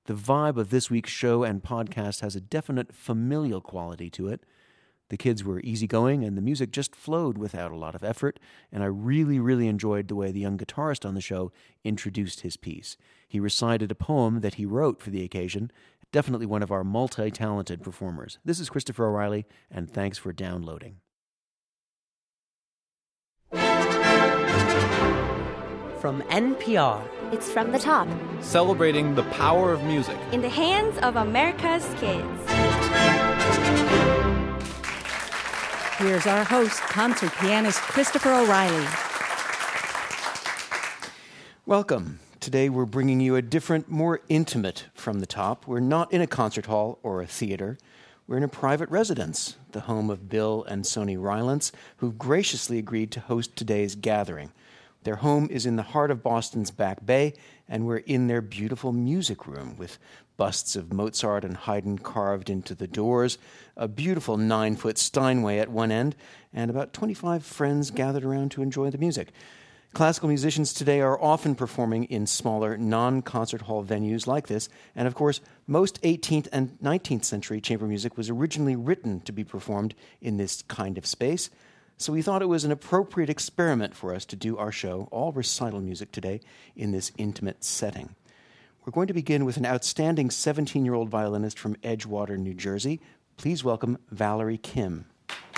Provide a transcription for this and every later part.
The vibe of this week's show and podcast has a definite familial quality to it. The kids were easygoing, and the music just flowed without a lot of effort, and I really enjoyed the way the young guitarist on the show introduced his piece. He recited a poem that he wrote for the occasion. Definitely one of our multi-talented performers. This is Christopher O'Reilly, and thanks for downloading. From NPR. It's From the Top. Celebrating the power of music. In the hands of America's kids. Here's our host, concert pianist Christopher O'Reilly. Welcome. Today we're bringing you a different, more intimate From the Top. We're not in a concert hall or a theater. We're in a private residence, the home of Bill and Soni Rylance, who've graciously agreed to host today's gathering. Their home is in the heart of Boston's Back Bay, and we're in their beautiful music room with busts of Mozart and Haydn carved into the doors, a beautiful 9-foot Steinway at one end, and about 25 friends gathered around to enjoy the music. Classical musicians today are often performing in smaller, non-concert hall venues like this, and of course, most 18th and 19th century chamber music was originally written to be performed in this kind of space. So we thought it was an appropriate experiment for us to do our show, all recital music today, in this intimate setting. We're going to begin with an outstanding 17-year-old violinist from Edgewater, New Jersey. Please welcome Valerie Kim.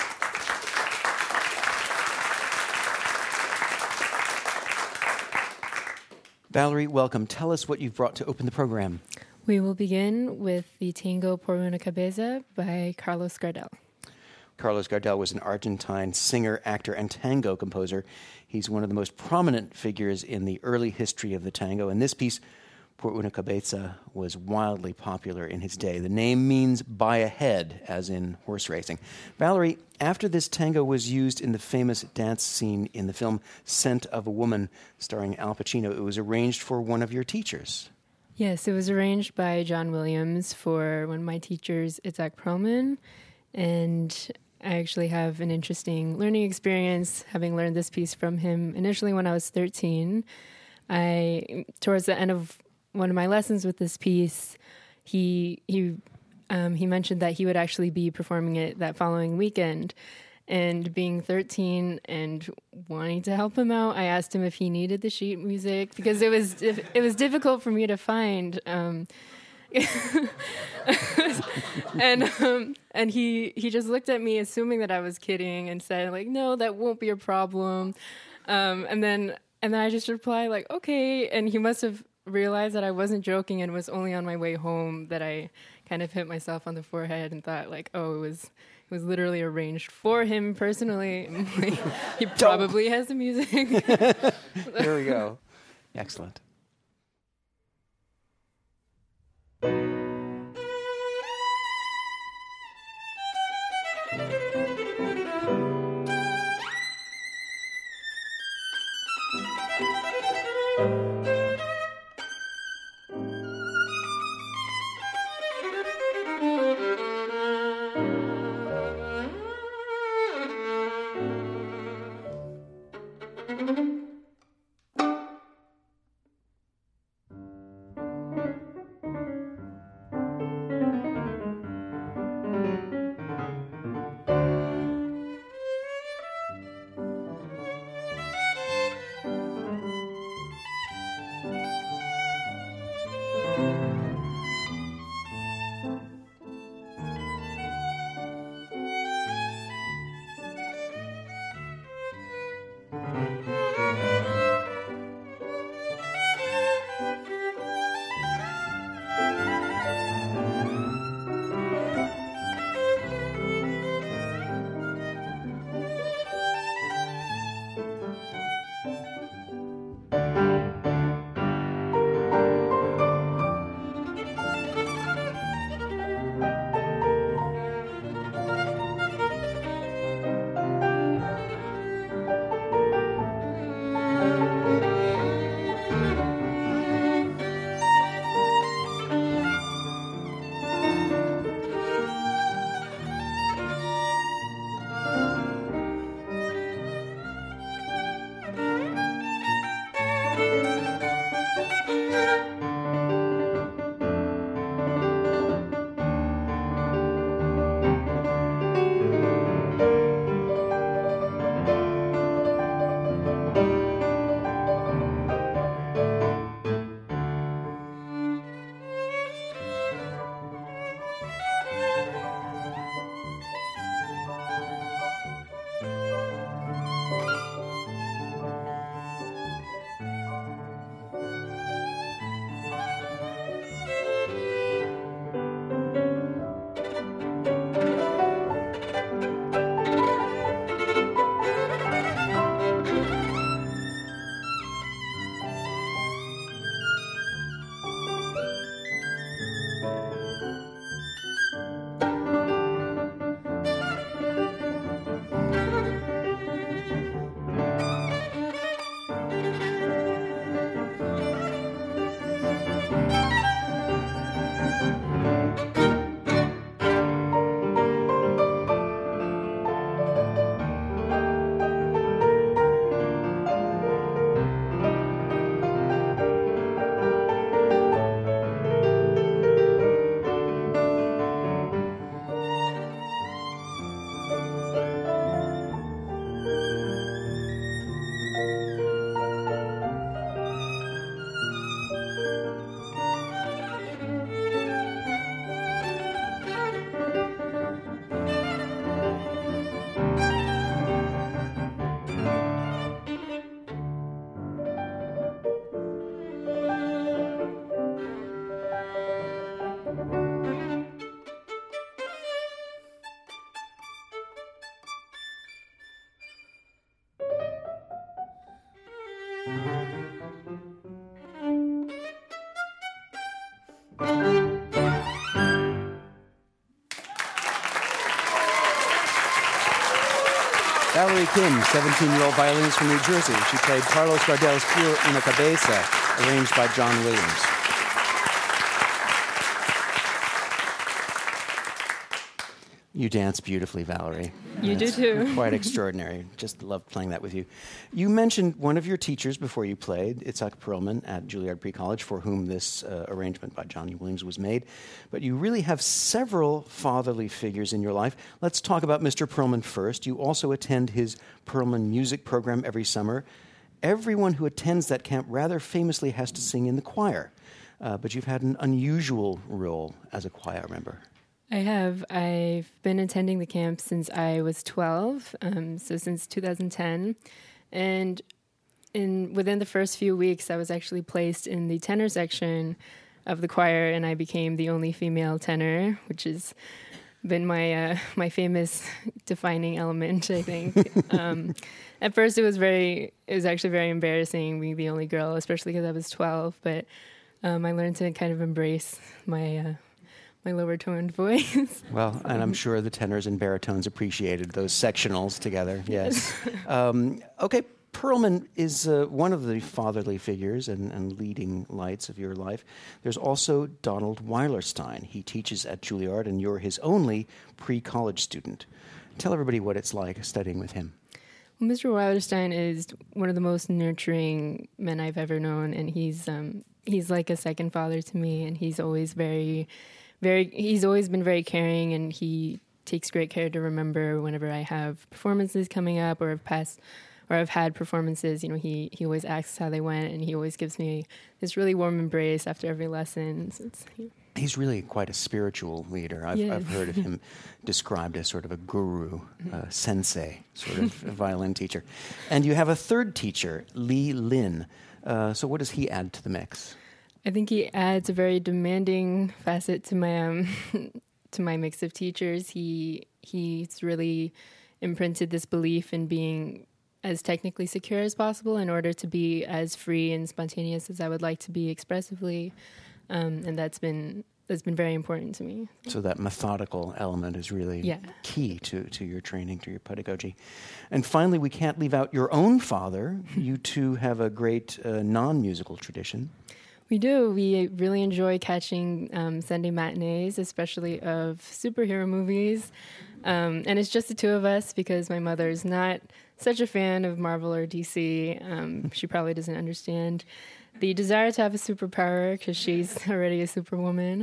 Valerie, welcome. Tell us what you've brought to open the program. We will begin with the tango Por una Cabeza by Carlos Gardel. Carlos Gardel was an Argentine singer, actor, and tango composer. He's one of the most prominent figures in the early history of the tango, and this piece, Por una Cabeza, was wildly popular in his day. The name means by a head, as in horse racing. Valerie, after this tango was used in the famous dance scene in the film Scent of a Woman, starring Al Pacino, it was arranged for one of your teachers. Yes, it was arranged by John Williams for one of my teachers, Itzhak Perlman, and I actually have an interesting learning experience having learned this piece from him initially when I was 13. Towards the end of one of my lessons with this piece, he mentioned that he would actually be performing it that following weekend. And being 13 and wanting to help him out, I asked him if he needed the sheet music because it was difficult for me to find. And he just looked at me, assuming that I was kidding, and said, like, "No, that won't be a problem." And then I just replied, like, "Okay." And he must have realized that I wasn't joking, and was only on my way home that I kind of hit myself on the forehead and thought, like, oh, it was literally arranged for him personally. He probably has the music. There we go. Excellent. Valerie Kim, 17-year-old violinist from New Jersey. She played Carlos Gardel's Feel Una Cabeza, arranged by John Williams. You dance beautifully, Valerie. You do too. Quite extraordinary. Just loved playing that with you. You mentioned one of your teachers before you played, Itzhak Perlman at Juilliard Pre-College, for whom this arrangement by Johnny Williams was made. But you really have several fatherly figures in your life. Let's talk about Mr. Perlman first. You also attend his Perlman music program every summer. Everyone who attends that camp rather famously has to sing in the choir. But you've had an unusual role as a choir member. I have. I've been attending the camp since I was 12, so since 2010. And within the first few weeks, I was actually placed in the tenor section of the choir, and I became the only female tenor, which has been my famous defining element, I think. At first, it was actually very embarrassing being the only girl, especially because I was 12. But I learned to kind of embrace my lower toned voice. Well, and I'm sure the tenors and baritones appreciated those sectionals together, yes. Okay, Perlman is one of the fatherly figures and leading lights of your life. There's also Donald Weilerstein. He teaches at Juilliard, and you're his only pre-college student. Tell everybody what it's like studying with him. Well, Mr. Weilerstein is one of the most nurturing men I've ever known, and he's like a second father to me, and he's always he's always been very caring, and he takes great care to remember whenever I have performances coming up or I've had performances. You know, he always asks how they went, and he always gives me this really warm embrace after every lesson. So He's really quite a spiritual leader. I've heard of him described as sort of a guru, sensei, sort of a violin teacher. And you have a third teacher, Lee Lin. So what does he add to the mix? I think he adds a very demanding facet to my to my mix of teachers. He's really imprinted this belief in being as technically secure as possible in order to be as free and spontaneous as I would like to be expressively, and that's been very important to me. So that methodical element is really key to your training, to your pedagogy. And finally, we can't leave out your own father. You two have a great non-musical tradition. We do. We really enjoy catching Sunday matinees, especially of superhero movies. And it's just the two of us because my mother's not such a fan of Marvel or DC. She probably doesn't understand the desire to have a superpower because she's already a superwoman.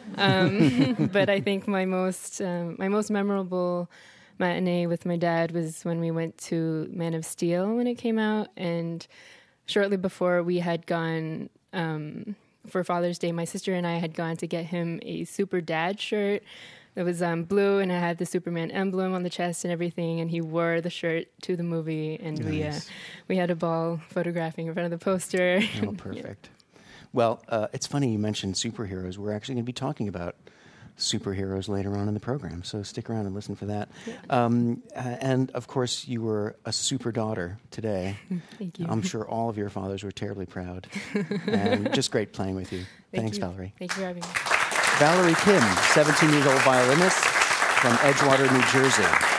But I think my most memorable matinee with my dad was when we went to Man of Steel when it came out. And shortly before we had gone... for Father's Day, my sister and I had gone to get him a Super Dad shirt that was blue, and it had the Superman emblem on the chest and everything, and he wore the shirt to the movie, and nice. we had a ball photographing in front of the poster. Oh, perfect. Well, it's funny you mentioned superheroes. We're actually going to be talking about superheroes later on in the program, so stick around and listen for that. Yeah. And, of course, you were a super daughter today. Thank you. I'm sure all of your fathers were terribly proud. And just great playing with you. Thanks, Valerie. Thank you for having me. Valerie Kim, 17-year-old violinist from Edgewater, New Jersey.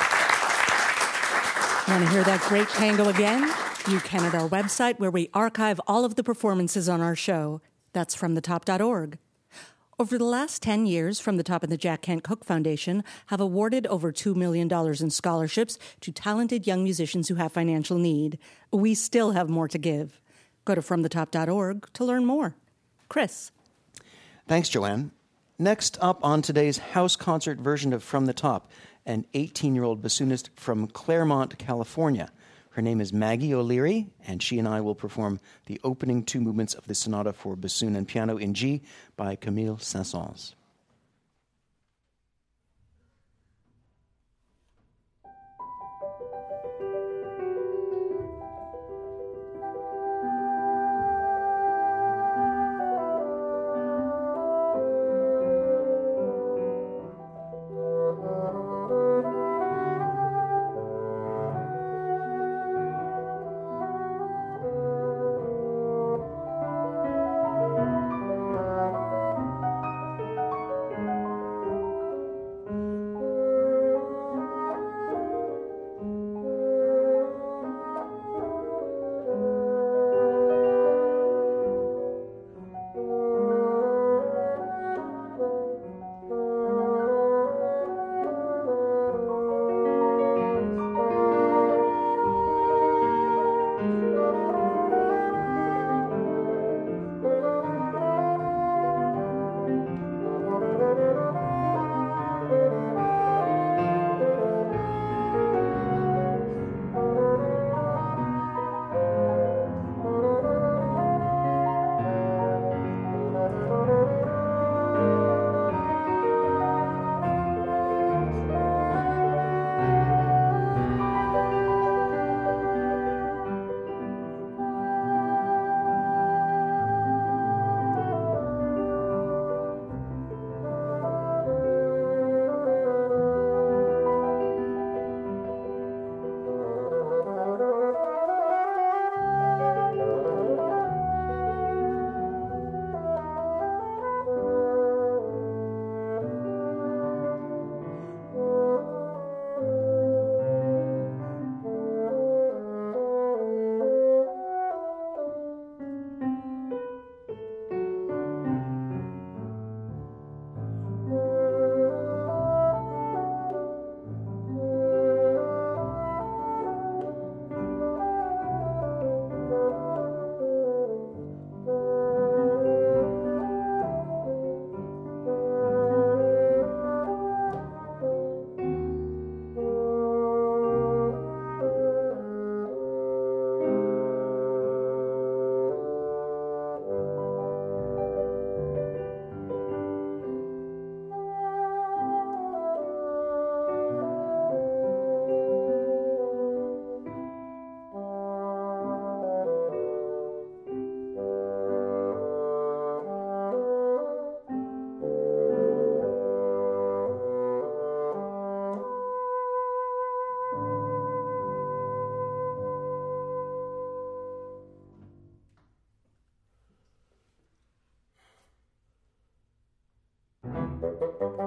Want to hear that great tango again? You can at our website where we archive all of the performances on our show. That's fromthetop.org. Over the last 10 years, From the Top and the Jack Kent Cooke Foundation have awarded over $2 million in scholarships to talented young musicians who have financial need. We still have more to give. Go to fromthetop.org to learn more. Chris. Thanks, Joanne. Next up on today's house concert version of From the Top, an 18-year-old bassoonist from Claremont, California. Her name is Maggie O'Leary, and she and I will perform the opening two movements of the Sonata for Bassoon and Piano in G by Camille Saint-Saëns.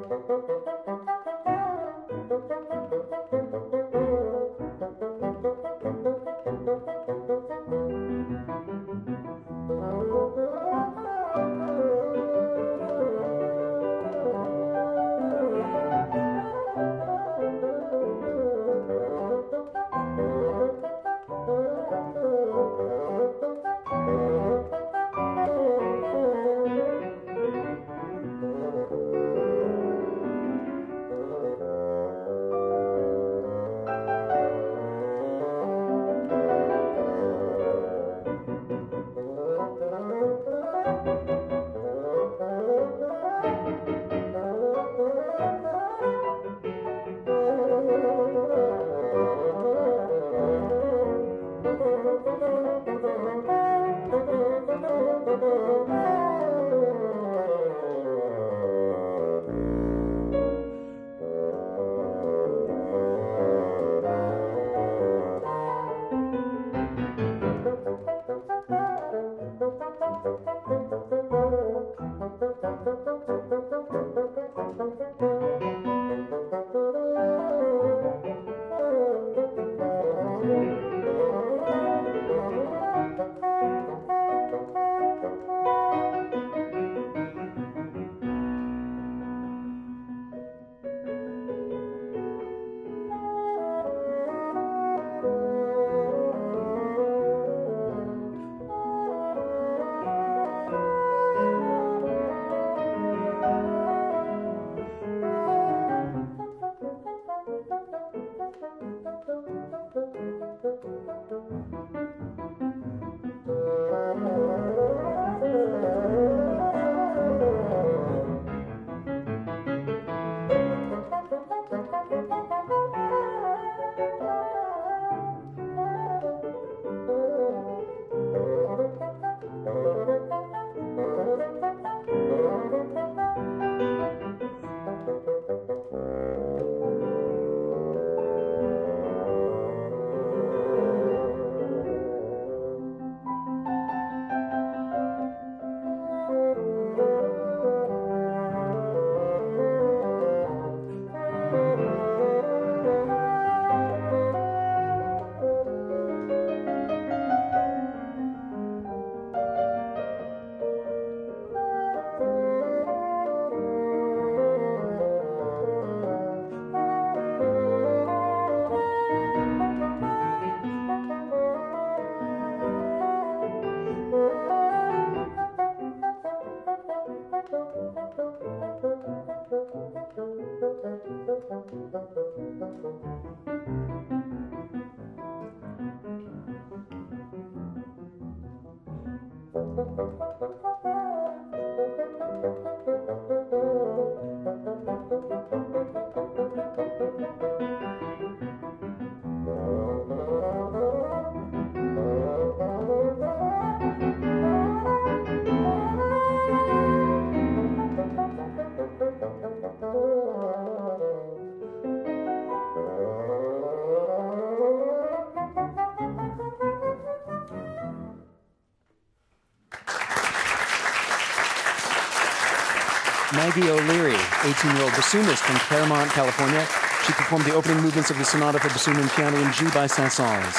Maggie O'Leary, 18-year-old bassoonist from Claremont, California. She performed the opening movements of the Sonata for Bassoon and Piano in G by Saint-Saëns.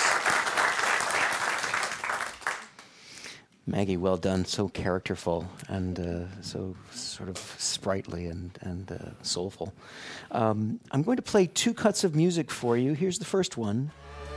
Maggie, well done. So characterful and so sort of sprightly and soulful. I'm going to play two cuts of music for you. Here's the first one.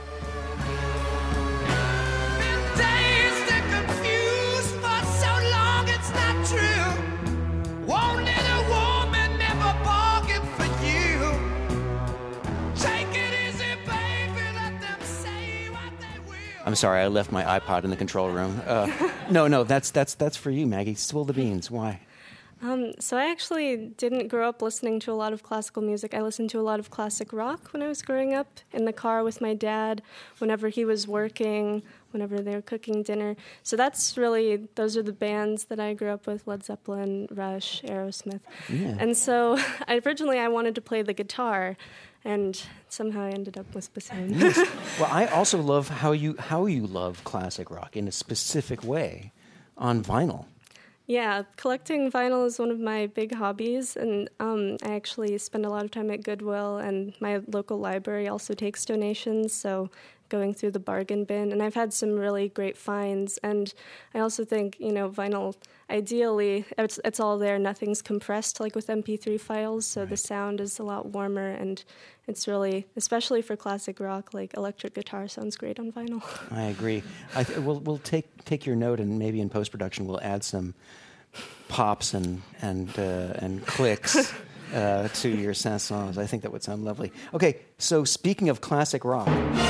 I'm sorry, I left my iPod in the control room. No, that's for you, Maggie. Spill the beans. Why? So I actually didn't grow up listening to a lot of classical music. I listened to a lot of classic rock when I was growing up, in the car with my dad, whenever he was working, whenever they were cooking dinner. So those are the bands that I grew up with, Led Zeppelin, Rush, Aerosmith. Yeah. And so originally I wanted to play the guitar, and somehow I ended up with bassoon. Yes. Well, I also love how you love classic rock in a specific way on vinyl. Yeah, collecting vinyl is one of my big hobbies, and I actually spend a lot of time at Goodwill, and my local library also takes donations, so going through the bargain bin, and I've had some really great finds, and I also think, vinyl, ideally, it's all there, nothing's compressed like with MP3 files, so the sound is a lot warmer, and it's really, especially for classic rock, like electric guitar sounds great on vinyl. I agree. We'll take your note, and maybe in post-production we'll add some pops and clicks to your chansons. I think that would sound lovely. Okay, so speaking of classic rock,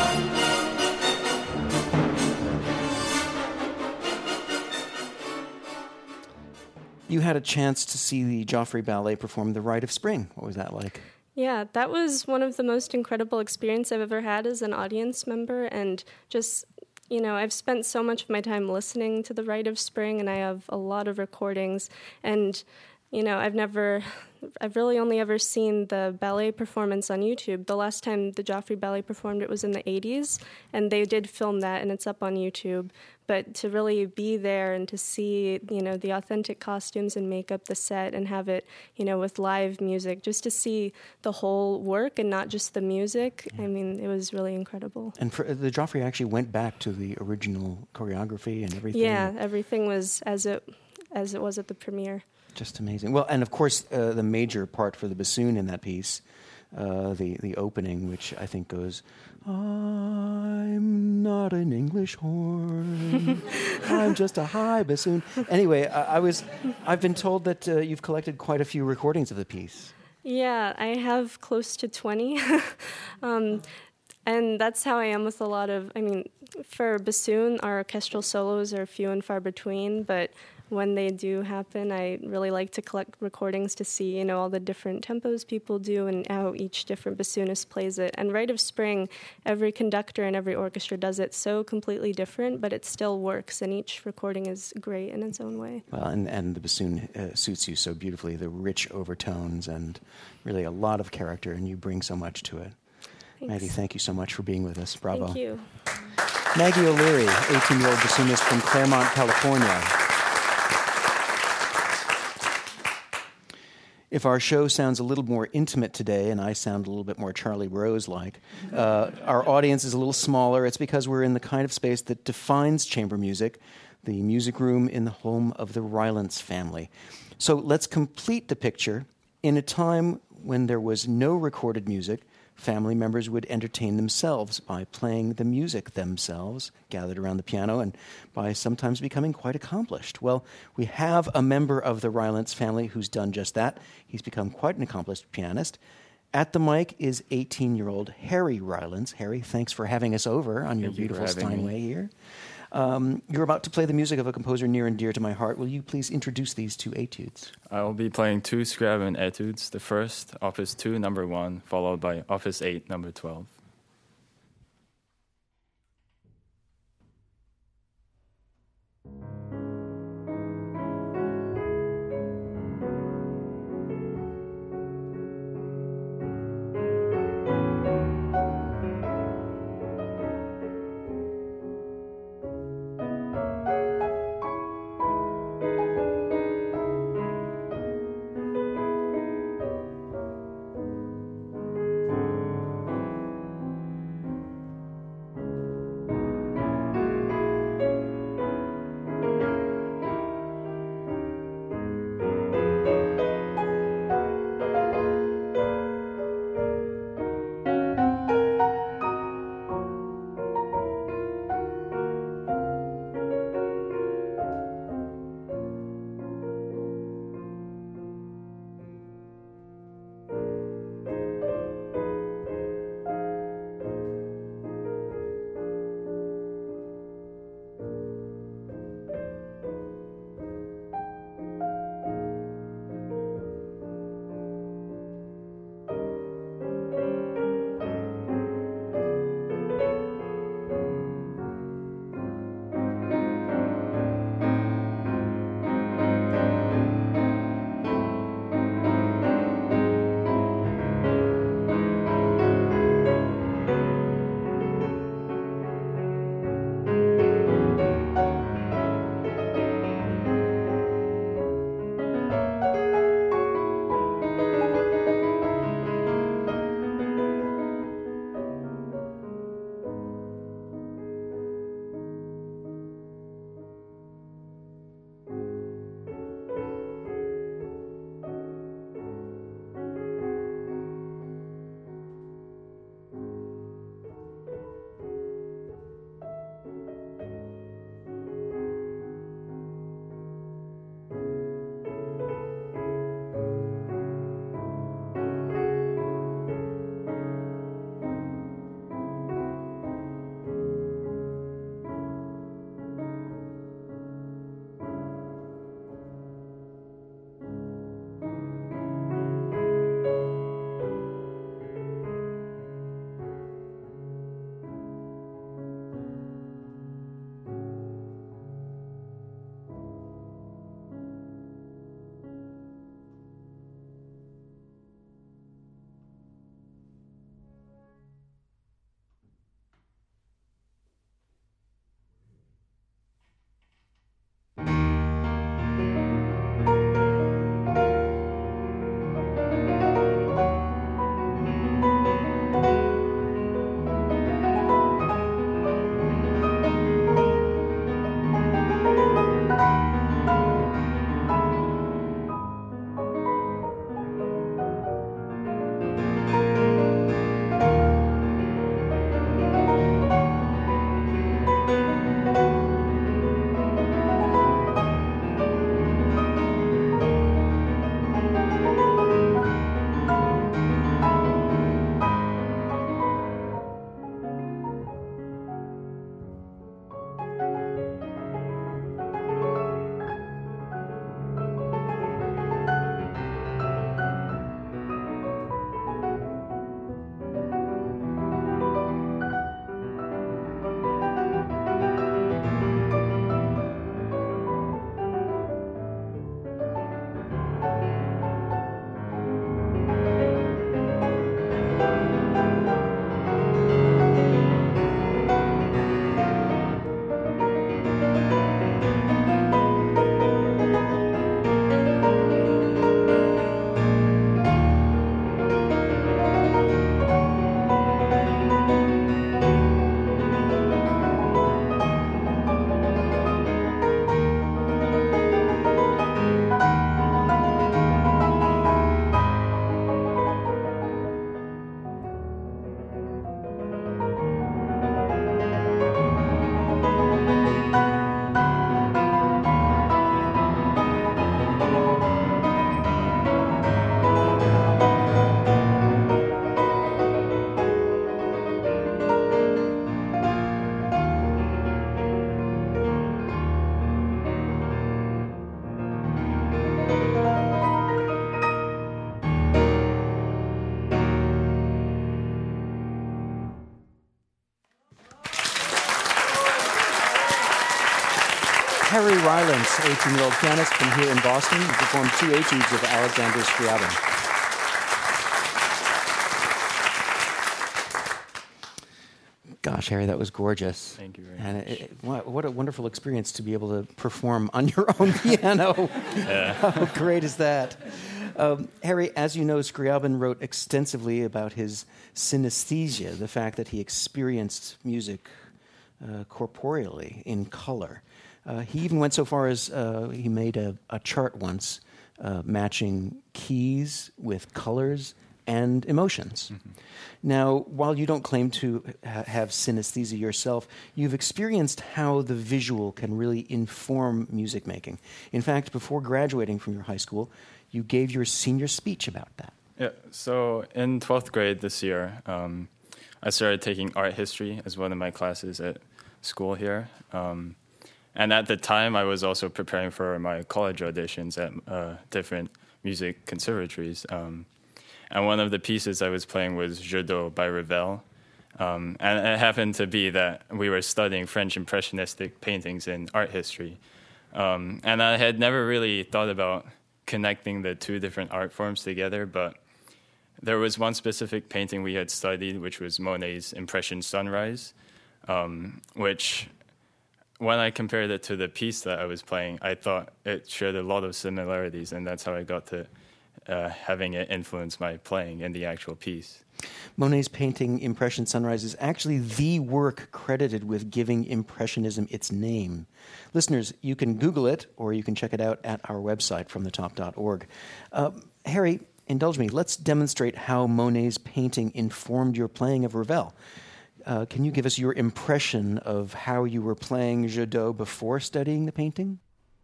you had a chance to see the Joffrey Ballet perform The Rite of Spring. What was that like? Yeah, that was one of the most incredible experiences I've ever had as an audience member, and just, I've spent so much of my time listening to The Rite of Spring, and I have a lot of recordings, and, I've really only ever seen the ballet performance on YouTube. The last time the Joffrey Ballet performed, it was in the 80s, and they did film that, and it's up on YouTube. But to really be there and to see, the authentic costumes and makeup, the set, and have it, with live music, just to see the whole work and not just the music, I mean, it was really incredible. And the Joffrey actually went back to the original choreography and everything? Yeah, everything was as it was at the premiere. Just amazing. Well, and of course, the major part for the bassoon in that piece, the opening, which I think goes, I'm not an English horn, I'm just a high bassoon. Anyway, I've been told that you've collected quite a few recordings of the piece. Yeah, I have close to 20. And that's how I am with a lot of, for bassoon, our orchestral solos are few and far between, but when they do happen, I really like to collect recordings to see, all the different tempos people do and how each different bassoonist plays it. And Rite of Spring, every conductor and every orchestra does it so completely different, but it still works, and each recording is great in its own way. Well, and the bassoon suits you so beautifully, the rich overtones and really a lot of character, and you bring so much to it. Thanks. Maggie, thank you so much for being with us. Bravo. Thank you. Maggie O'Leary, 18-year-old bassoonist from Claremont, California. If our show sounds a little more intimate today, and I sound a little bit more Charlie Rose-like, our audience is a little smaller. It's because we're in the kind of space that defines chamber music, the music room in the home of the Rylance family. So let's complete the picture. In a time when there was no recorded music, family members would entertain themselves by playing the music themselves, gathered around the piano, and by sometimes becoming quite accomplished. Well, we have a member of the Rylance family who's done just that. He's become quite an accomplished pianist. At the mic is 18-year-old Harry Rylance. Harry, thanks for having us over on your beautiful Steinway here. You're about to play the music of a composer near and dear to my heart. Will you please introduce these two etudes? I will be playing two Scriabin etudes. The first, Opus 2, number 1, followed by Opus 8, number 12. Harry Rylance, 18-year-old pianist from here in Boston, who performed 2 etudes of Alexander Scriabin. Gosh, Harry, that was gorgeous. Thank you very much. What a wonderful experience to be able to perform on your own piano. How great is that? Harry, as you know, Scriabin wrote extensively about his synesthesia, the fact that he experienced music corporeally, in color. He even went so far as he made a chart once matching keys with colors and emotions. Mm-hmm. Now, while you don't claim to have synesthesia yourself, you've experienced how the visual can really inform music making. In fact, before graduating from your high school, you gave your senior speech about that. Yeah, so in 12th grade this year, I started taking art history as one of my classes at school here. And at the time, I was also preparing for my college auditions at different music conservatories. And one of the pieces I was playing was Jeu d'eau by Ravel. And it happened to be that we were studying French Impressionistic paintings in art history. And I had never really thought about connecting the two different art forms together, but there was one specific painting we had studied, which was Monet's Impression Sunrise, which, when I compared it to the piece that I was playing, I thought it shared a lot of similarities, and that's how I got to having it influence my playing in the actual piece. Monet's painting Impression Sunrise is actually the work credited with giving Impressionism its name. Listeners, you can Google it, or you can check it out at our website, fromthetop.org. Harry, indulge me. Let's demonstrate how Monet's painting informed your playing of Ravel. Can you give us your impression of how you were playing Jeu d'eau before studying the painting?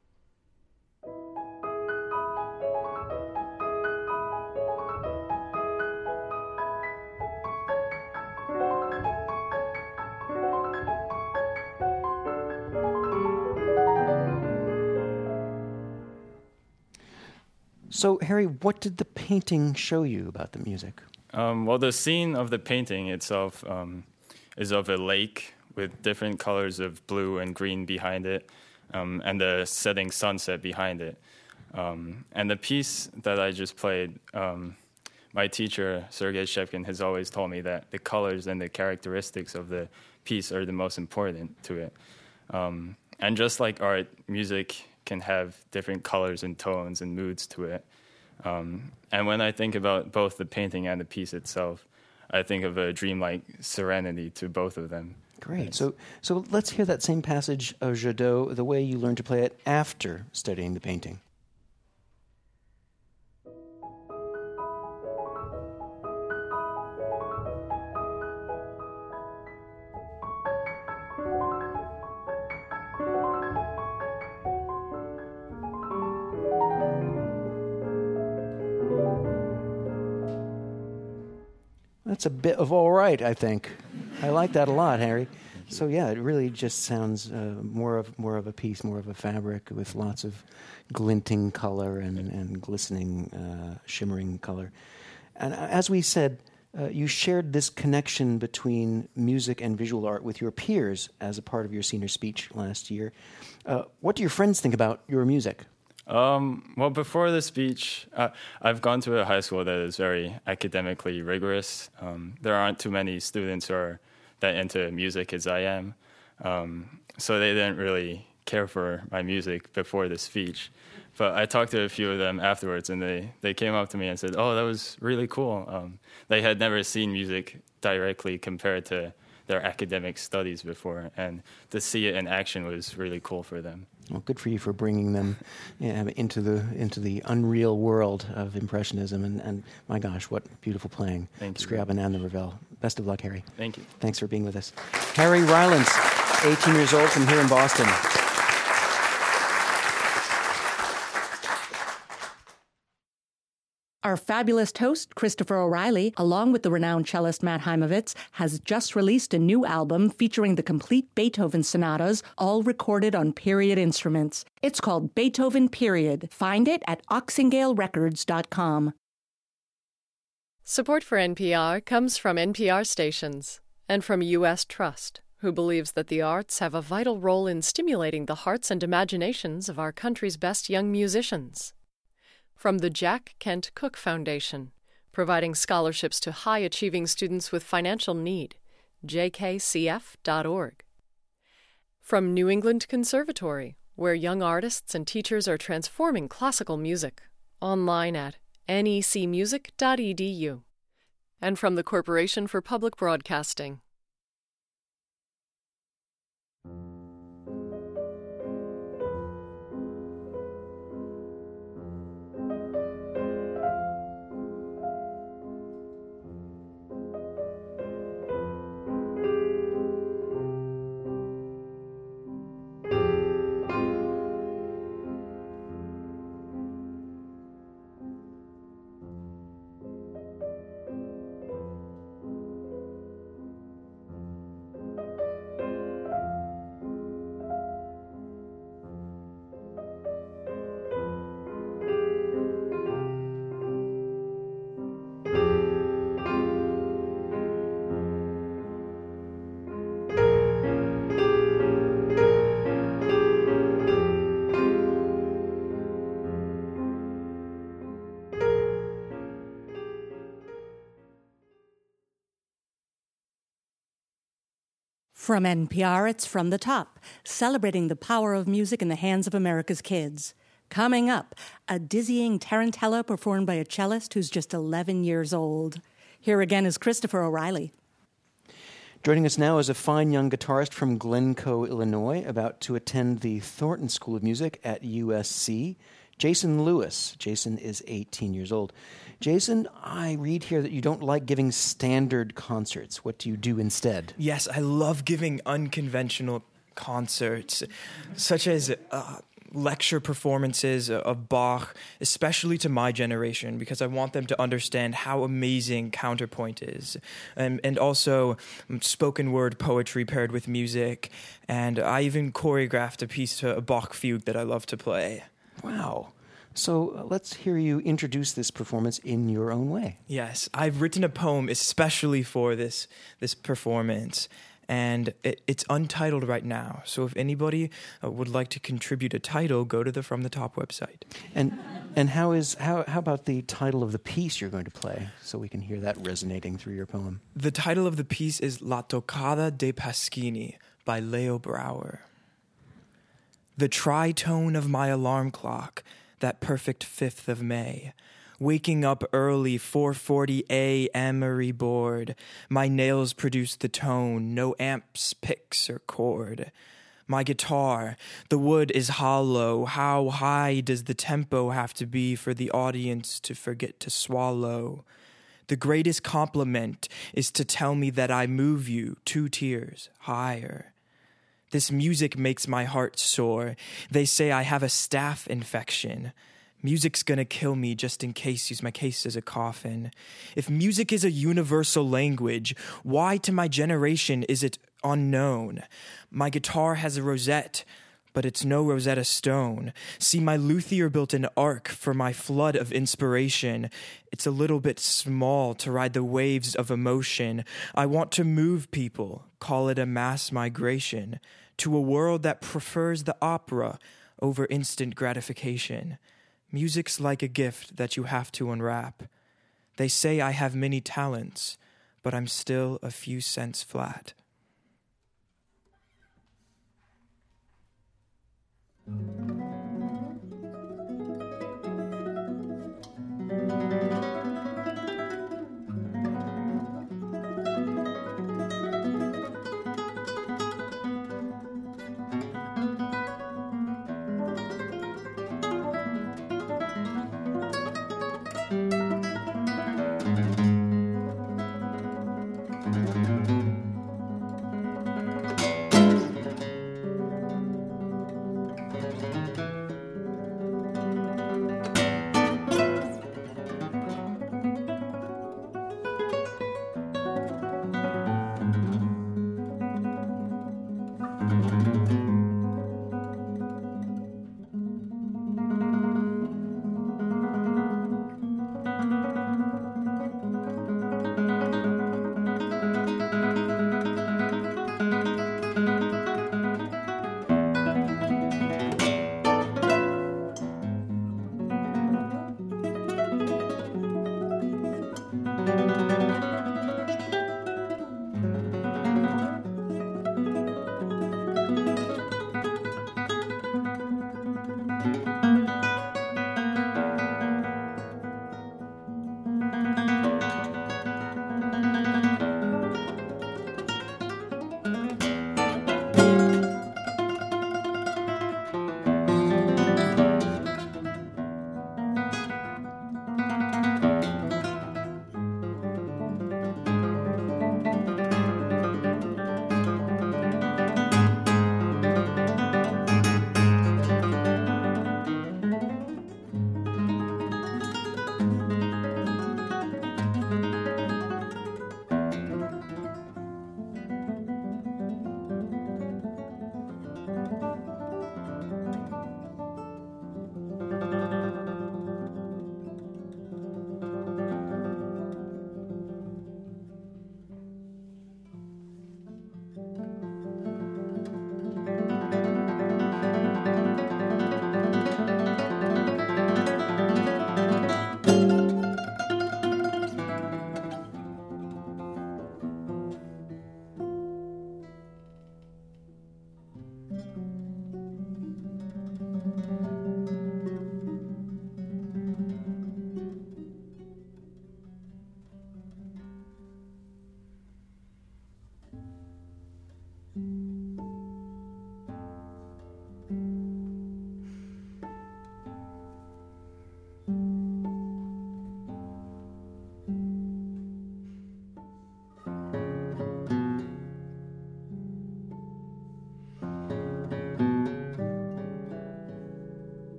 So, Harry, what did the painting show you about the music? Well, the scene of the painting itself is of a lake with different colors of blue and green behind it, and the setting sunset behind it. And the piece that I just played, my teacher, Sergei Shevkin, has always told me that the colors and the characteristics of the piece are the most important to it. And just like art, music can have different colors and tones and moods to it. And when I think about both the painting and the piece itself, I think of a dreamlike serenity to both of them. Great. So let's hear that same passage of Jeu d'eau, the way you learned to play it after studying the painting. That's a bit of all right, I think. I like that a lot, Harry. So yeah, it really just sounds more of a piece, more of a fabric with lots of glinting color and glistening, shimmering color. And as we said, you shared this connection between music and visual art with your peers as a part of your senior speech last year. What do your friends think about your music? Well, before the speech, I've gone to a high school that is very academically rigorous. There aren't too many students who are that into music as I am. So they didn't really care for my music before the speech. But I talked to a few of them afterwards, and they came up to me and said, "Oh, that was really cool." They had never seen music directly compared to their academic studies before, and to see it in action was really cool for them. Well, good for you for bringing them into the unreal world of Impressionism, and my gosh, what beautiful playing. Thank you. Scriabin and the Ravel. Best of luck, Harry. Thank you. Thanks for being with us. Harry Rylance, 18 years old, from here in Boston. Our fabulous host, Christopher O'Reilly, along with the renowned cellist Matt Heimovitz, has just released a new album featuring the complete Beethoven sonatas, all recorded on period instruments. It's called Beethoven Period. Find it at oxingalerecords.com. Support for NPR comes from NPR stations and from U.S. Trust. who believes that the arts have a vital role in stimulating the hearts and imaginations of our country's best young musicians. From the Jack Kent Cook Foundation, providing scholarships to high-achieving students with financial need, jkcf.org. From New England Conservatory, where young artists and teachers are transforming classical music, online at necmusic.edu. And from the Corporation for Public Broadcasting. From NPR, it's From the Top, celebrating the power of music in the hands of America's kids. Coming up, a dizzying tarantella performed by a cellist who's just 11 years old. Here again is Christopher O'Reilly. Joining us now is a fine young guitarist from Glencoe, Illinois, about to attend the Thornton School of Music at USC, Jason Lewis. Jason is 18 years old. Jason, I read here that you don't like giving standard concerts. What do you do instead? Yes, I love giving unconventional concerts, such as lecture performances of Bach, especially to my generation, because I want them to understand how amazing counterpoint is. And also spoken word poetry paired with music. And I even choreographed a piece to a Bach fugue that I love to play. Wow. So let's hear you introduce this performance in your own way. Yes, I've written a poem especially for this performance, and it's untitled right now. So if anybody would like to contribute a title, go to the From the Top website. And how about the title of the piece you're going to play, so we can hear that resonating through your poem? The title of the piece is La Toccata dei Pasquini by Leo Brouwer. The tritone of my alarm clock, that perfect 5th of May. Waking up early, 4:40 a.m. bored. My nails produce the tone, no amps, picks, or chord. My guitar, the wood is hollow. How high does the tempo have to be for the audience to forget to swallow? The greatest compliment is to tell me that I move you 2 tiers higher. This music makes my heart sore. They say I have a staph infection. Music's gonna kill me just in case, use my case as a coffin. If music is a universal language, why to my generation is it unknown? My guitar has a rosette, but it's no Rosetta Stone. See, my luthier built an ark for my flood of inspiration. It's a little bit small to ride the waves of emotion. I want to move people, call it a mass migration, to a world that prefers the opera over instant gratification. Music's like a gift that you have to unwrap. They say I have many talents, but I'm still a few cents flat.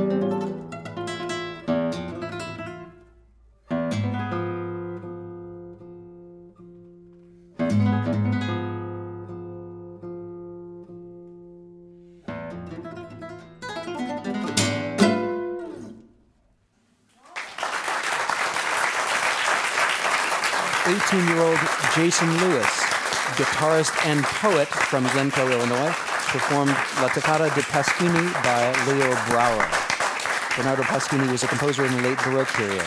18-year-old Jason Lewis, guitarist and poet from Glencoe, Illinois, performed La Toccata di Pasquini by Leo Brouwer. Bernardo Pasquini was a composer in the late Baroque period.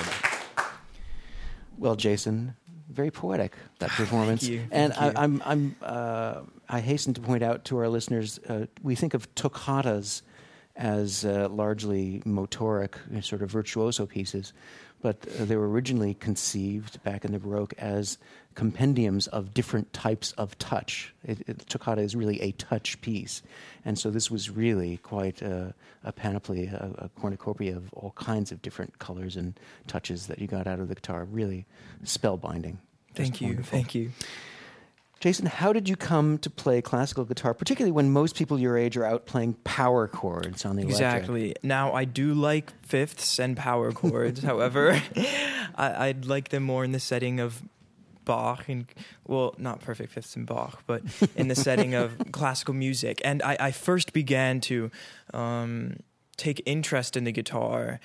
Well, Jason, very poetic, that performance. Thank you. And Thank you. I hasten to point out to our listeners, we think of toccatas as largely motoric, sort of virtuoso pieces, but they were originally conceived back in the Baroque as compendiums of different types of touch. Toccata is really a touch piece, and so this was really quite a panoply, a cornucopia of all kinds of different colors and touches that you got out of the guitar. Really spellbinding. Thank you. Thank you. Jason, how did you come to play classical guitar, particularly when most people your age are out playing power chords on the electric? Exactly. Now, I do like fifths and power chords. However, I'd like them more in the setting of Bach, and well, not perfect fifths in Bach, but in the setting of classical music. And I first began to take interest in the guitar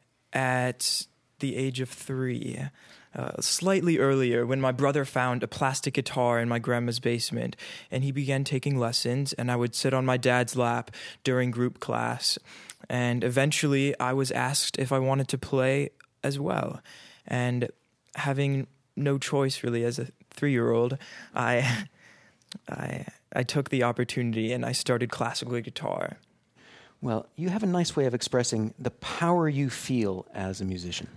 at the age of 3. Slightly earlier, when my brother found a plastic guitar in my grandma's basement, and he began taking lessons, and I would sit on my dad's lap during group class, and eventually I was asked if I wanted to play as well. And having no choice really as a 3-year-old, I took the opportunity and I started classical guitar. Well, you have a nice way of expressing the power you feel as a musician.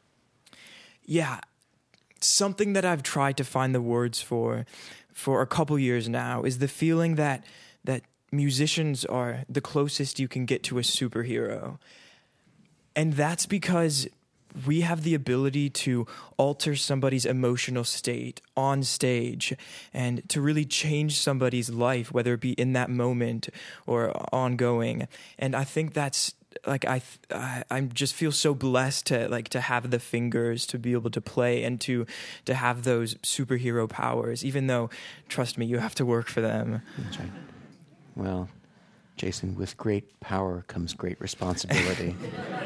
Yeah. Something that I've tried to find the words for a couple years now is the feeling that musicians are the closest you can get to a superhero. And that's because we have the ability to alter somebody's emotional state on stage and to really change somebody's life, whether it be in that moment or ongoing. And I think that's like I just feel so blessed to have the fingers to be able to play and to have those superhero powers, even though, trust me, you have to work for them. That's right. Well, Jason, with great power comes great responsibility.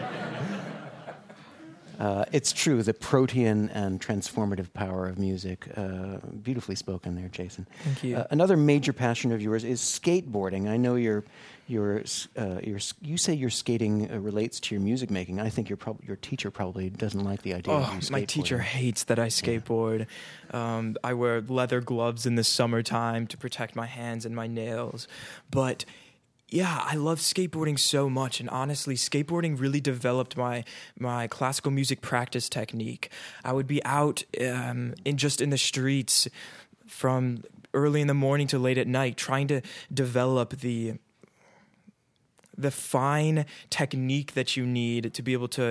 It's true, the protean and transformative power of music. Beautifully spoken there, Jason. Thank you. Another major passion of yours is skateboarding. I know you say your skating relates to your music making. I think your teacher probably doesn't like the idea of you skateboarding. My teacher hates that I skateboard. Yeah. I wear leather gloves in the summertime to protect my hands and my nails. But yeah, I love skateboarding so much, and honestly, skateboarding really developed my classical music practice technique. I would be out in the streets from early in the morning to late at night, trying to develop the fine technique that you need to be able to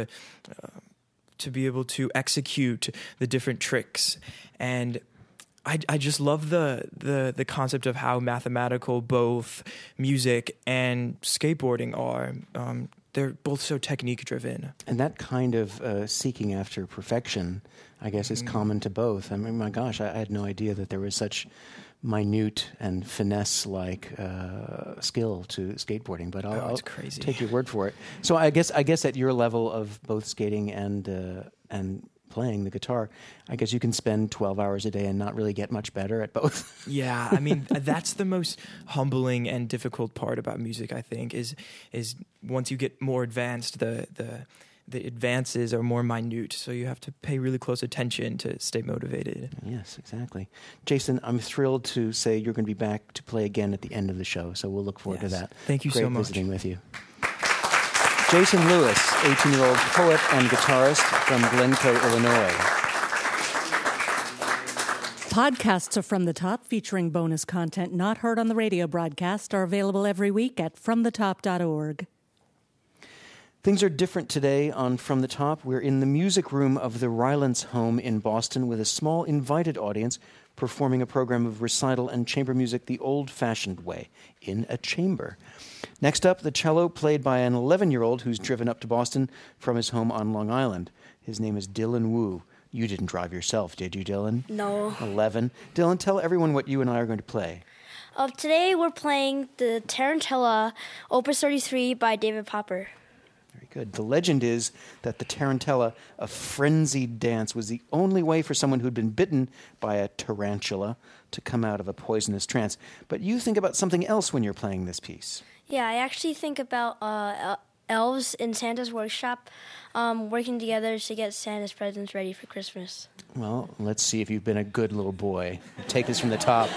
execute the different tricks. And I just love the concept of how mathematical both music and skateboarding are. They're both so technique driven. And that kind of seeking after perfection, I guess, is common to both. I mean, my gosh, I had no idea that there was such minute and finesse-like skill to skateboarding, but I'll crazy. Take your word for it. So I guess at your level of both skating and playing the guitar, I guess you can spend 12 hours a day and not really get much better at both. Yeah, I mean, that's the most humbling and difficult part about music, I think, is once you get more advanced, the advances are more minute, so you have to pay really close attention to stay motivated. Yes, exactly. Jason, I'm thrilled to say you're going to be back to play again at the end of the show, so we'll look forward to that. Thank you so much. Great visiting with you. Jason Lewis, 18-year-old poet and guitarist from Glencoe, Illinois. Podcasts of From the Top featuring bonus content not heard on the radio broadcast are available every week at fromthetop.org. Things are different today on From the Top. We're in the music room of the Rylance home in Boston with a small invited audience performing a program of recital and chamber music the old-fashioned way, in a chamber. Next up, the cello played by an 11-year-old who's driven up to Boston from his home on Long Island. His name is Dylan Wu. You didn't drive yourself, did you, Dylan? No. 11. Dylan, tell everyone what you and I are going to play. Today we're playing the Tarantella, Opus 33 by David Popper. Very good. The legend is that the Tarantella, a frenzied dance, was the only way for someone who'd been bitten by a tarantula to come out of a poisonous trance. But you think about something else when you're playing this piece. Yeah, I actually think about elves in Santa's workshop working together to get Santa's presents ready for Christmas. Well, let's see if you've been a good little boy. Take this from the top.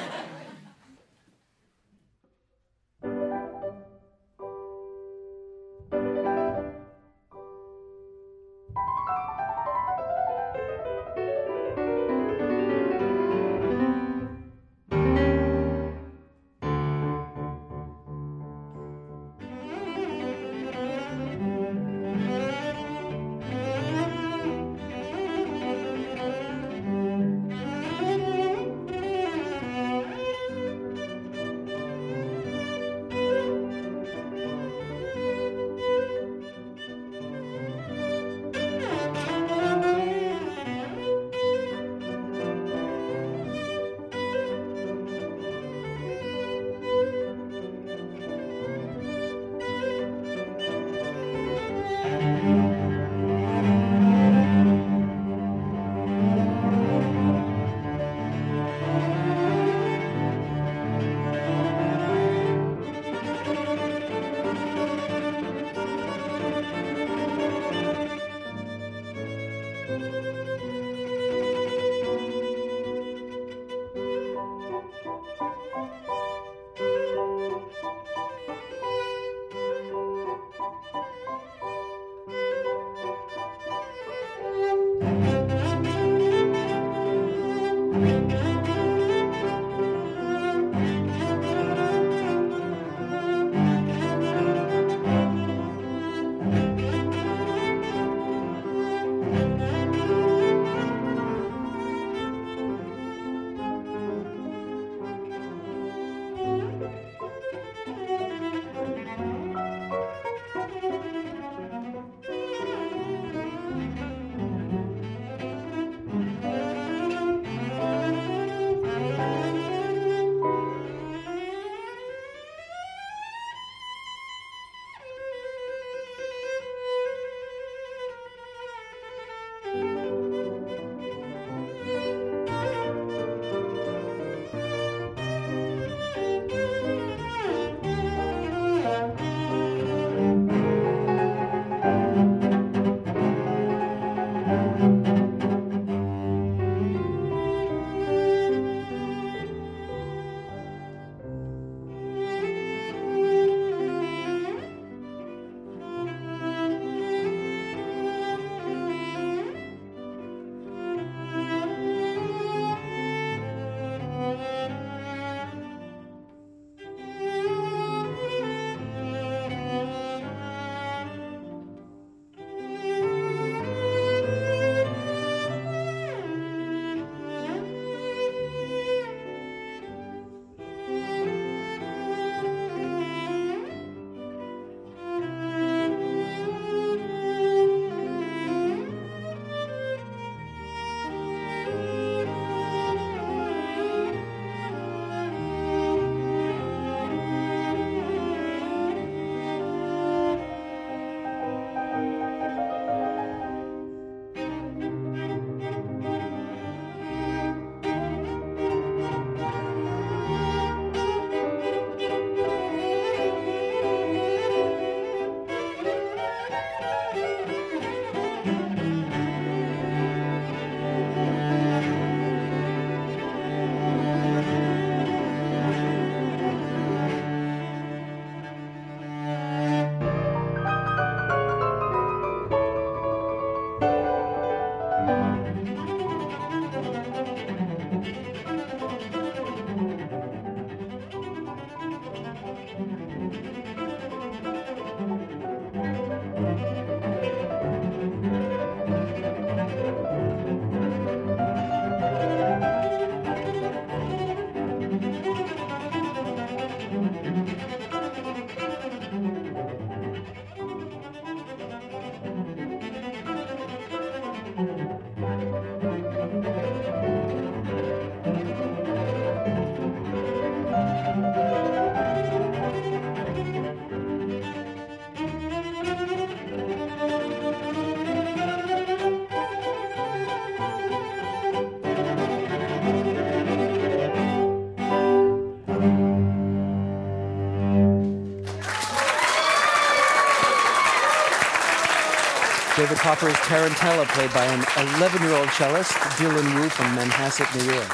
the copper is Tarantella, played by an 11-year-old cellist, Dylan Wu from Manhasset, New York.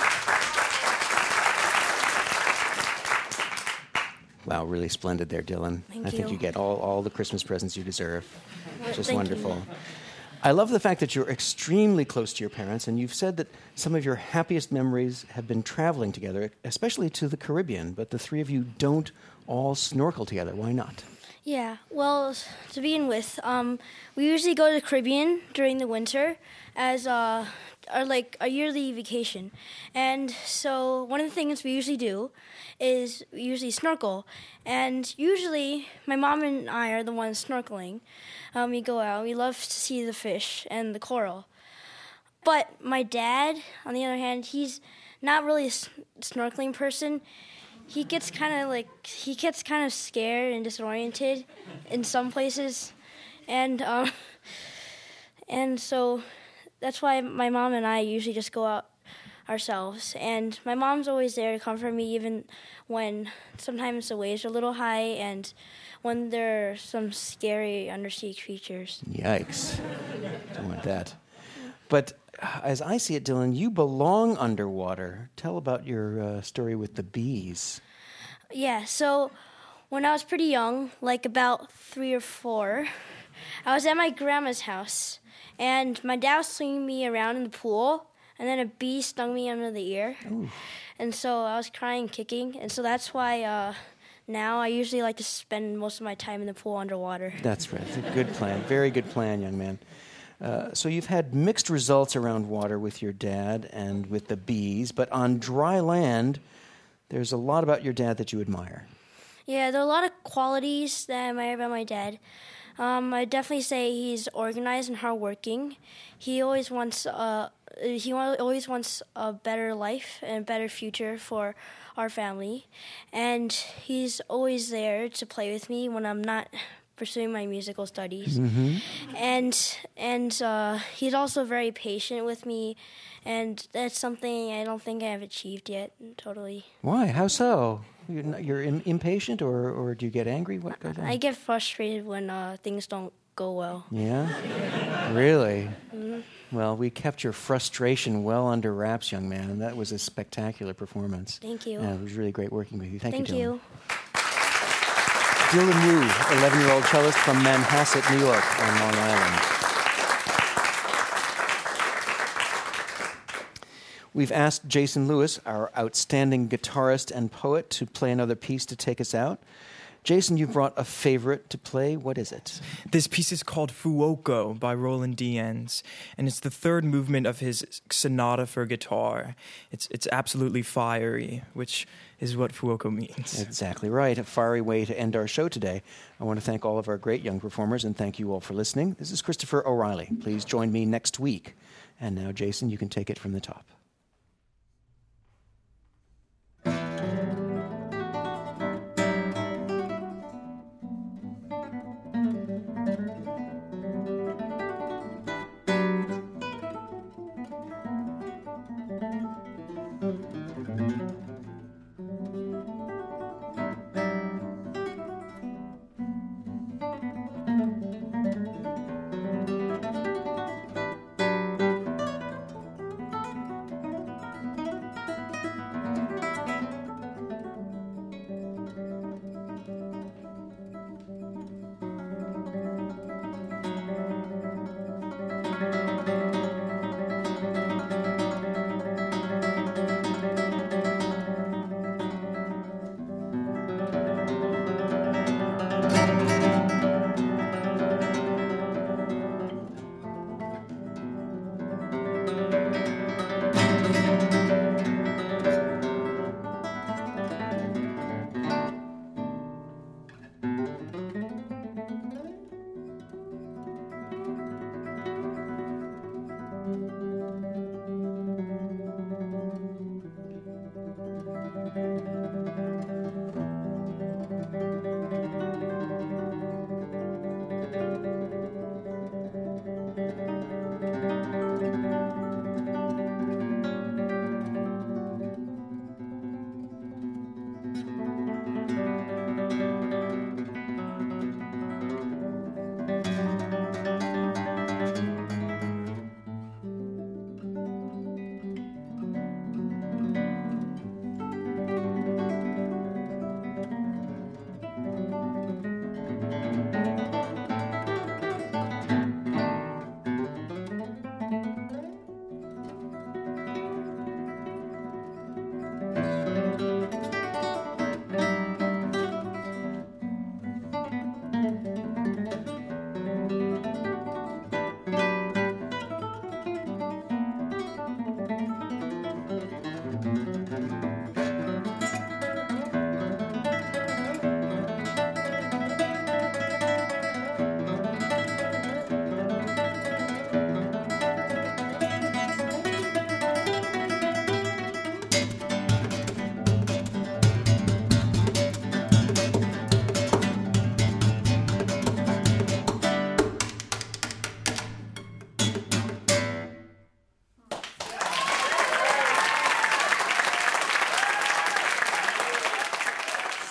Wow, really splendid there, Dylan. Thank I think you. you get all the Christmas presents you deserve. Just Thank wonderful. you. I love the fact that you're extremely close to your parents, and you've said that some of your happiest memories have been traveling together, especially to the Caribbean, but the three of you don't all snorkel together. Why not? Yeah, well, to begin with, we usually go to the Caribbean during the winter as our yearly vacation. And so one of the things we usually do is we usually snorkel. And usually my mom and I are the ones snorkeling. We go out, we love to see the fish and the coral. But my dad, on the other hand, he's not really a snorkeling person. He gets kind of scared and disoriented in some places, and so that's why my mom and I usually just go out ourselves. And my mom's always there to comfort me, even when sometimes the waves are a little high and when there are some scary undersea creatures. Yikes. Don't want that. But as I see it, Dylan, you belong underwater. Tell about your story with the bees. Yeah, so when I was pretty young, like about 3 or 4, I was at my grandma's house, and my dad was swinging me around in the pool, and then a bee stung me under the ear. Ooh. And so I was crying and kicking, and so that's why now I usually like to spend most of my time in the pool underwater. That's right. It's a good plan. Very good plan, young man. So you've had mixed results around water with your dad and with the bees, but on dry land, there's a lot about your dad that you admire. Yeah, there are a lot of qualities that I admire about my dad. I definitely say he's organized and hardworking. He always wants a better life and a better future for our family, and he's always there to play with me when I'm not pursuing my musical studies. Mm-hmm. And he's also very patient with me, and that's something I don't think I've achieved yet totally. Why? How so? You're impatient, or do you get angry? What goes on? I get frustrated when things don't go well. Yeah? Really? Mm-hmm. Well, we kept your frustration well under wraps, young man, and that was a spectacular performance. Thank you. Yeah, it was really great working with you. Thank you, Dylan. Thank you. Dylan Wu, 11-year-old cellist from Manhasset, New York, on Long Island. We've asked Jason Lewis, our outstanding guitarist and poet, to play another piece to take us out. Jason, you brought a favorite to play. What is it? This piece is called Fuoco by Roland Diens, and it's the third movement of his sonata for guitar. It's absolutely fiery, which is what Fuoco means. Exactly right. A fiery way to end our show today. I want to thank all of our great young performers, and thank you all for listening. This is Christopher O'Reilly. Please join me next week. And now, Jason, you can take it from the top.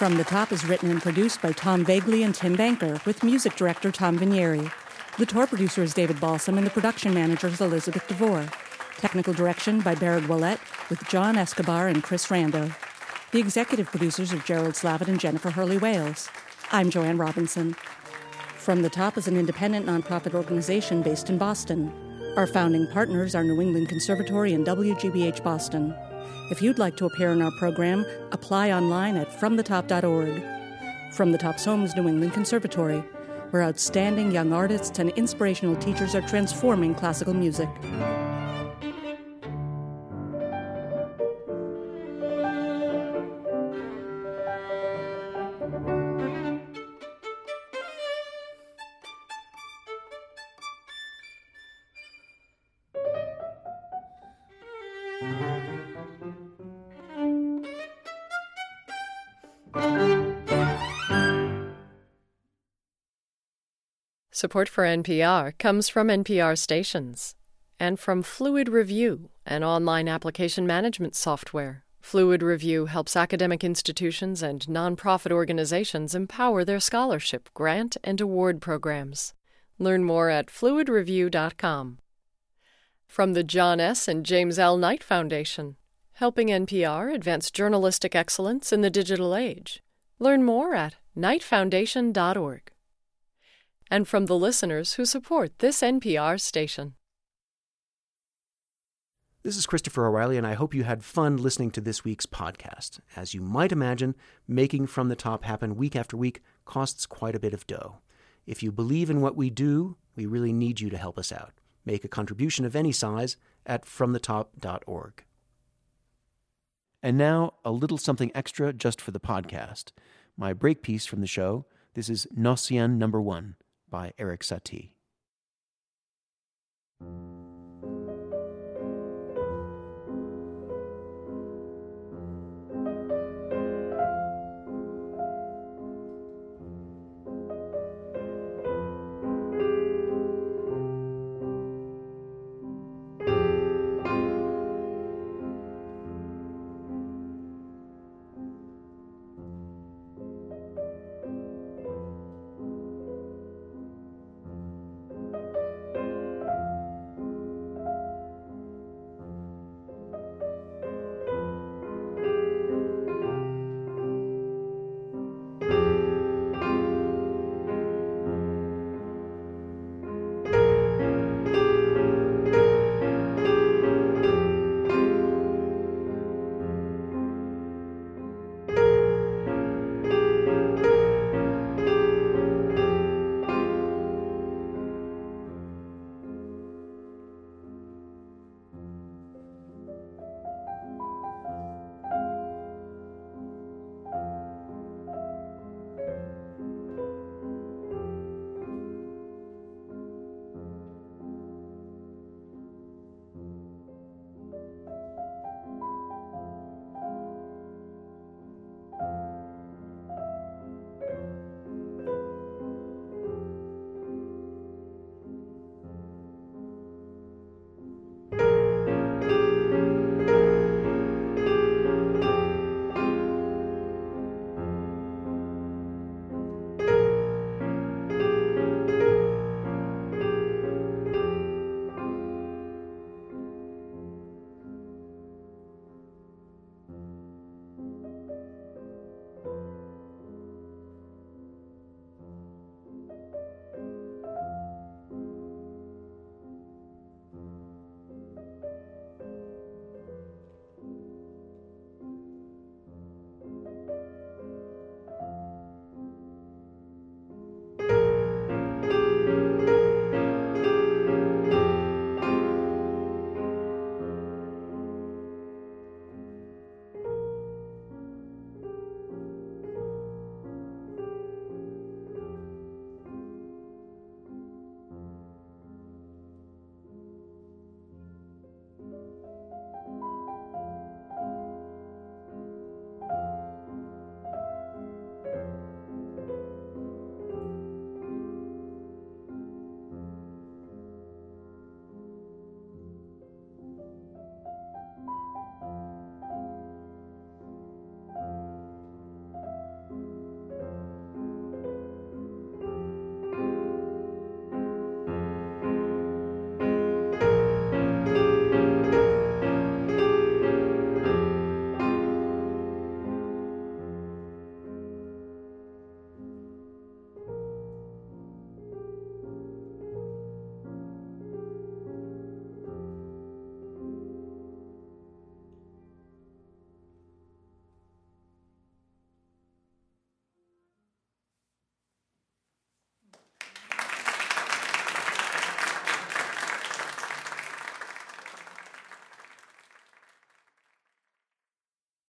From the Top is written and produced by Tom Vagley and Tim Banker, with music director Tom Vinieri. The tour producer is David Balsam, and the production manager is Elizabeth DeVore. Technical direction by Barrett Willett, with John Escobar and Chris Rando. The executive producers are Gerald Slavitt and Jennifer Hurley-Wales. I'm Joanne Robinson. From the Top is an independent nonprofit organization based in Boston. Our founding partners are New England Conservatory and WGBH Boston. If you'd like to appear in our program, apply online at fromthetop.org. From the Top's home is New England Conservatory, where outstanding young artists and inspirational teachers are transforming classical music. Support for NPR comes from NPR stations and from Fluid Review, an online application management software. Fluid Review helps academic institutions and nonprofit organizations empower their scholarship, grant, and award programs. Learn more at fluidreview.com. From the John S. and James L. Knight Foundation, helping NPR advance journalistic excellence in the digital age. Learn more at knightfoundation.org. And from the listeners who support this NPR station. This is Christopher O'Reilly, and I hope you had fun listening to this week's podcast. As you might imagine, making From the Top happen week after week costs quite a bit of dough. If you believe in what we do, we really need you to help us out. Make a contribution of any size at fromthetop.org. And now, a little something extra just for the podcast. My break piece from the show, this is Nocien No. 1 by Eric Satie.